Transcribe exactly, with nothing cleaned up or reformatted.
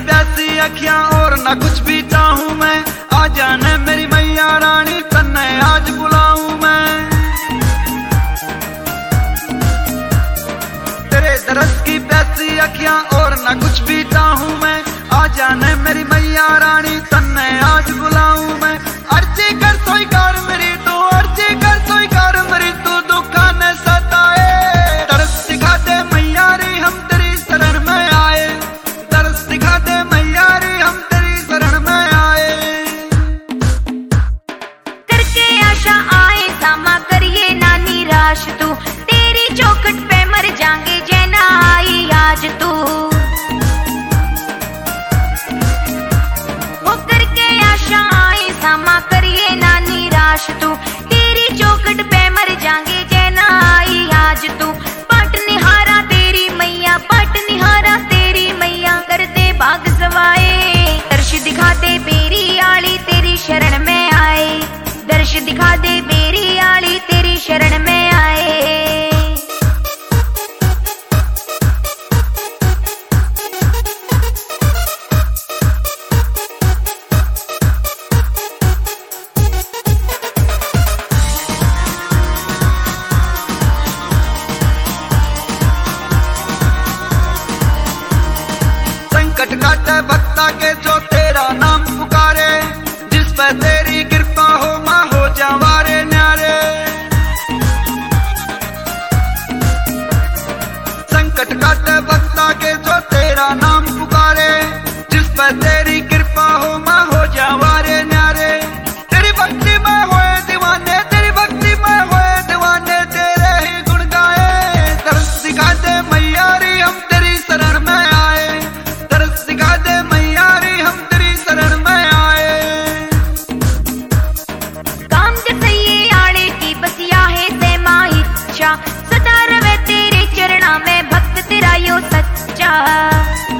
प्यासी अखियां और न कुछ भी चाहूं मैं, आ जाने मेरी मैया रानी तन्ने आज बुलाऊं मैं। तेरे दरस की प्यासी अखियां और न कुछ भी चाहूं मैं, आ जाने मेरी मैया रानी तन्ने आज बुलाऊं मैं। अर्जी कर स्वीकार मेरी तू, अर्जी कर स्वीकार मेरी तू, दुखा न सताए। तरस दिखा दे मैया रे हम तेरी शरण में आए, तरस दिखा दे मैया रे हम तेरी शरण में आए। करके आशा आए सामा करिए ना निराश तू, तेरी चौखट पे मर जाएंगे जे ना आई आज तू। वो करके आशा आए सामा करिए ना निराश तू, तेरी चौखट पे मर जाएंगे जे ना आई आज तू। पट निहारा तेरी मैया, पट निहारा तेरी मैया, कर दे भाग सवाए। दर्श दिखा दे बेरी आली तेरी शरण में आए, दर्श दिखा दे बेरी आली तेरी शरण में आए। संकट काटे भक्ता के जो तेरा नाम पुकारे, जिस पे तेरी कृपा हो माँ हो जावारे न्यारे। संकट काटे भक्ता के जो तेरा नाम पुकारे, जिस पे तेरी कृपा हो माँ हो जावारे न्यारे। तेरी भक्ति में होए दीवाने, तेरी भक्ति में होए दीवाने, तेरे ही गुण गाए। तरस दिखा दे मैया रे हम तेरी शरण में आए, तरस दिखा दे मैया रे हम तेरी शरण में आए। काम जतइए आड़े की बसिया है से माँ इच्छा, सदा रवे तेरे चरणा में भक्त तेरा यो सच्चा।